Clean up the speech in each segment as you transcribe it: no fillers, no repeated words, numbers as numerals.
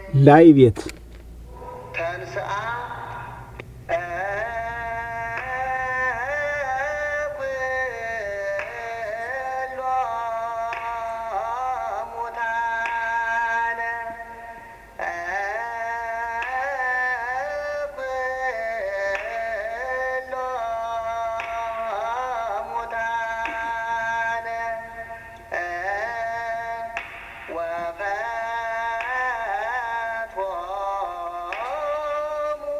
ላይ ቤት ተንስአ ኩሎ ሙታነ ኩሎ ሙታነ ወፈትሖሙ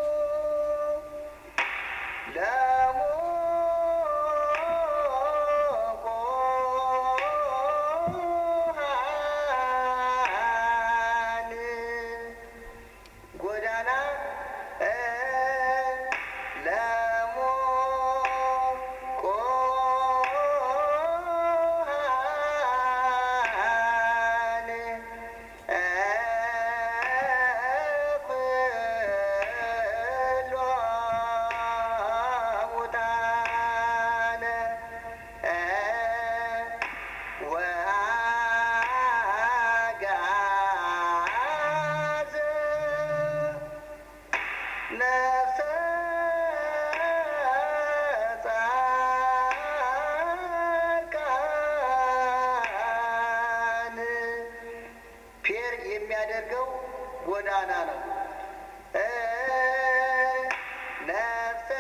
ለሙቁሃን ጎዳና ለሙቁሃን ኩሎ ሙታነ ወአግዓዘ ነፍሰ ጻድቃን ፔር የሚያደርገው ጎዳና ነው። ነፍሰ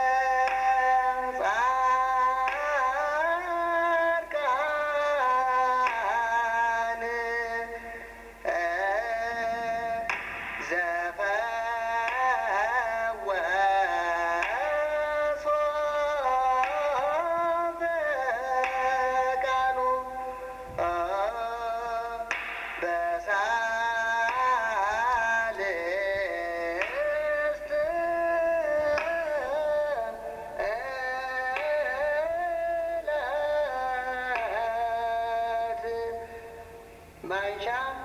ጻድቃን ዘፈወሶ በቃሉ በሳልስት ዕለት ማንሻ